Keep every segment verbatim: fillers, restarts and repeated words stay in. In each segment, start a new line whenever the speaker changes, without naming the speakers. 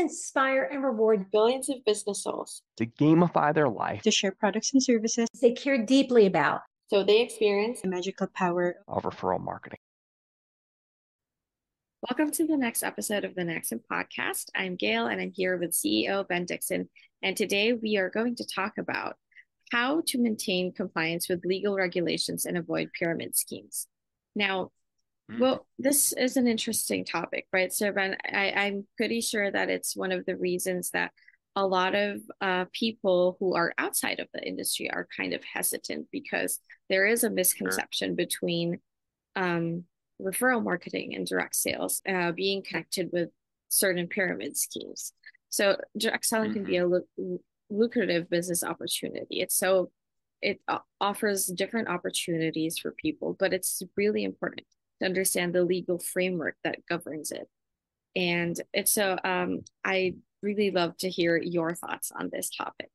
inspire and reward
billions of business souls
to gamify their life,
to share products and services
they care deeply about,
so they experience
the magical power
of referral marketing.
Welcome to the next episode of the Naxim podcast. I'm Gail and I'm here with C E O Ben Dixon. And today we are going to talk about how to maintain compliance with legal regulations and avoid pyramid schemes. Now, mm-hmm. well, this is an interesting topic, right? So Ben, I, I'm pretty sure that it's one of the reasons that a lot of uh, people who are outside of the industry are kind of hesitant because there is a misconception sure. between um, referral marketing and direct sales uh, being connected with certain pyramid schemes. So direct selling mm-hmm. can be a lu- lucrative business opportunity. It's so it uh, offers different opportunities for people, but it's really important to understand the legal framework that governs it. And it's so um, I really love to hear your thoughts on this topic.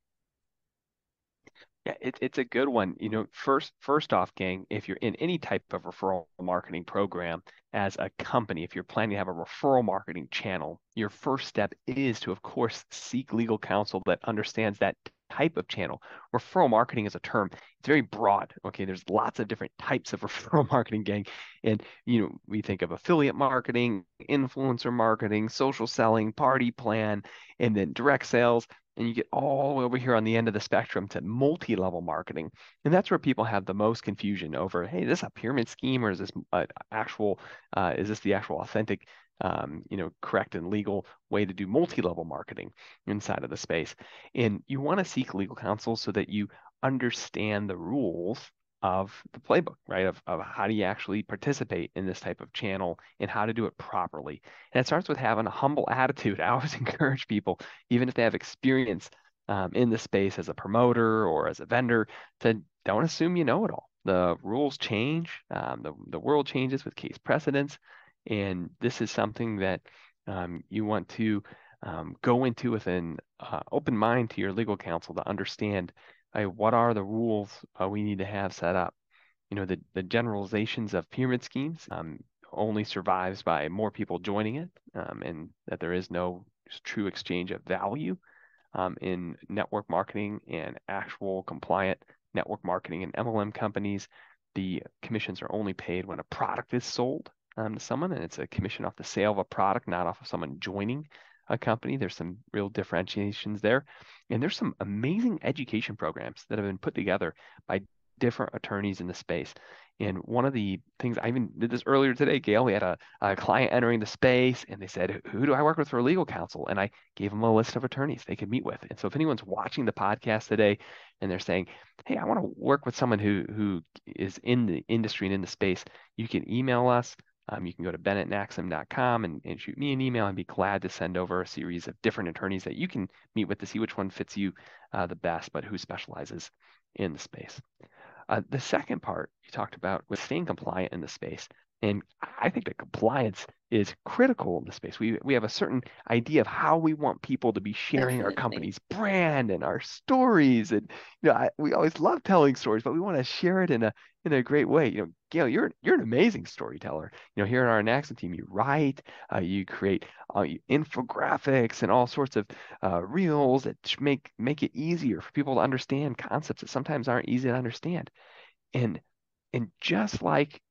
Yeah, it, it's a good one. You know, first, first off, gang, if you're in any type of referral marketing program as a company, if you're planning to have a referral marketing channel, your first step is to, of course, seek legal counsel that understands that type of channel. Referral marketing is a term. It's very broad. Okay, there's lots of different types of referral marketing, gang. And, you know, we think of affiliate marketing, influencer marketing, social selling, party plan, and then direct sales. And you get all the way over here on the end of the spectrum to multi-level marketing. And that's where people have the most confusion over, hey, is this a pyramid scheme or is this uh, actual, uh, is this the actual authentic, um, you know, correct and legal way to do multi-level marketing inside of the space? And you want to seek legal counsel so that you understand the rules of the playbook, right? Of, of how do you actually participate in this type of channel and how to do it properly. And it starts with having a humble attitude. I always encourage people, even if they have experience um, in the space as a promoter or as a vendor, to don't assume you know it all. The rules change. Um, the, the world changes with case precedents. And this is something that um, you want to um, go into with an uh, open mind to your legal counsel to understand Uh, what are the rules uh, we need to have set up? You know, the, the generalizations of pyramid schemes um, only survives by more people joining it, um, and that there is no true exchange of value um, in network marketing and actual compliant network marketing and M L M companies. The commissions are only paid when a product is sold um, to someone, and it's a commission off the sale of a product, not off of someone joining a company. There's some real differentiations there. And there's some amazing education programs that have been put together by different attorneys in the space. And one of the things, I even did this earlier today, Gail, we had a, a client entering the space and they said, who do I work with for legal counsel? And I gave them a list of attorneys they could meet with. And so if anyone's watching the podcast today and they're saying, hey, I want to work with someone who, who is in the industry and in the space, you can email us. Um, you can go to ben at naxim dot com and, and shoot me an email. I'd be glad to send over a series of different attorneys that you can meet with to see which one fits you uh, the best, but who specializes in the space. Uh, the second part you talked about was staying compliant in the space. And I think that compliance is critical in the space. We we have a certain idea of how we want people to be sharing Definitely. Our company's brand and our stories. And you know, I, we always love telling stories, but we want to share it in a in a great way. You know, Gail, you're you're an amazing storyteller. You know, here in our Naxim team, you write, uh, you create uh, infographics and all sorts of uh, reels that make make it easier for people to understand concepts that sometimes aren't easy to understand. And and just like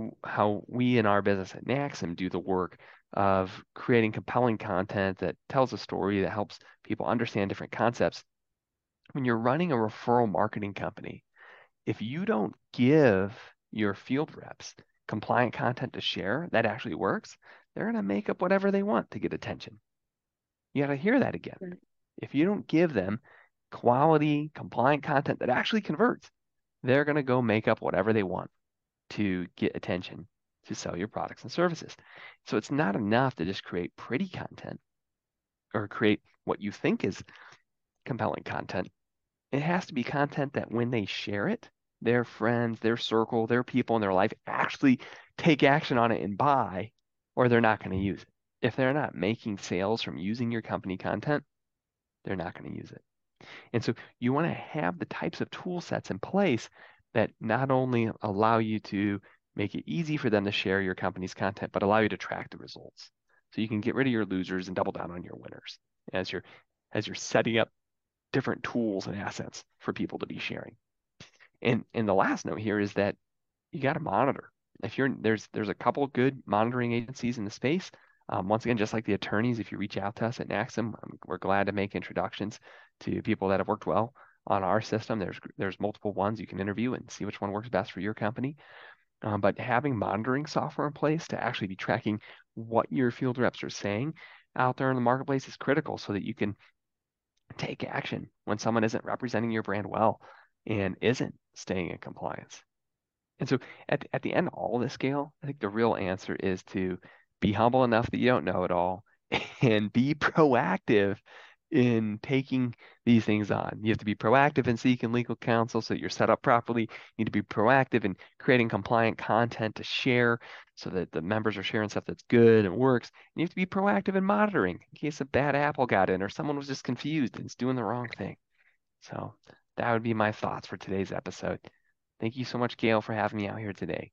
how we in our business at Naxim do the work of creating compelling content that tells a story that helps people understand different concepts. When you're running a referral marketing company, if you don't give your field reps compliant content to share that actually works, they're going to make up whatever they want to get attention. You got to hear that again. Right. If you don't give them quality, compliant content that actually converts, they're going to go make up whatever they want to get attention to sell your products and services. So it's not enough to just create pretty content or create what you think is compelling content. It has to be content that when they share it, their friends, their circle, their people in their life actually take action on it and buy, or they're not going to use it. If they're not making sales from using your company content, they're not going to use it. And so you want to have the types of tool sets in place that not only allow you to make it easy for them to share your company's content, but allow you to track the results. So you can get rid of your losers and double down on your winners as you're as you're setting up different tools and assets for people to be sharing. And and the last note here is that you got to monitor. If you're there's there's a couple of good monitoring agencies in the space. Um, once again, just like the attorneys, if you reach out to us at Naxim, um, we're glad to make introductions to people that have worked well on our system. There's there's multiple ones you can interview and see which one works best for your company. Um, but having monitoring software in place to actually be tracking what your field reps are saying out there in the marketplace is critical so that you can take action when someone isn't representing your brand well and isn't staying in compliance. And so at, at the end of all this, Gail, I think the real answer is to be humble enough that you don't know it all and be proactive in taking these things on. You have to be proactive in seeking legal counsel so that you're set up properly. You need to be proactive in creating compliant content to share so that the members are sharing stuff that's good and works. And you have to be proactive in monitoring in case a bad apple got in or someone was just confused and is doing the wrong thing. So that would be my thoughts for today's episode. Thank you so much, Gail, for having me out here today.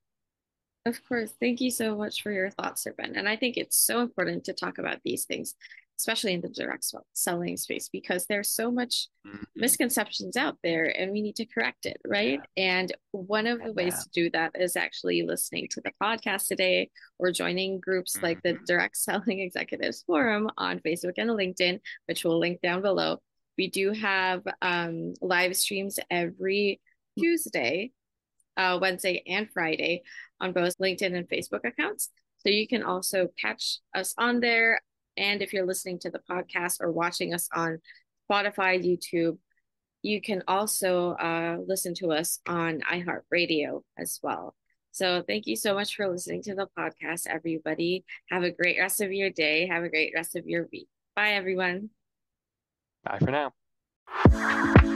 Of course. Thank you so much for your thoughts, Sir Ben. And I think it's so important to talk about these things, especially in the direct selling space, because there's so much
Mm-hmm.
misconceptions out there and we need to correct it, right? And one of the
And
ways
that.
to do that is actually listening to the podcast today or joining groups like the
Mhm.
Direct Selling Executives Forum on Facebook and LinkedIn, which we'll link down below. We do have um, live streams every Tuesday, uh, Wednesday, and Friday on both LinkedIn and Facebook accounts. So you can also catch us on there. And if you're listening to the podcast or watching us on Spotify, YouTube, you can also uh, listen to us on iHeartRadio as well. So thank you so much for listening to the podcast, everybody. Have a great rest of your day. Have a great rest of your week. Bye, everyone.
Bye for now.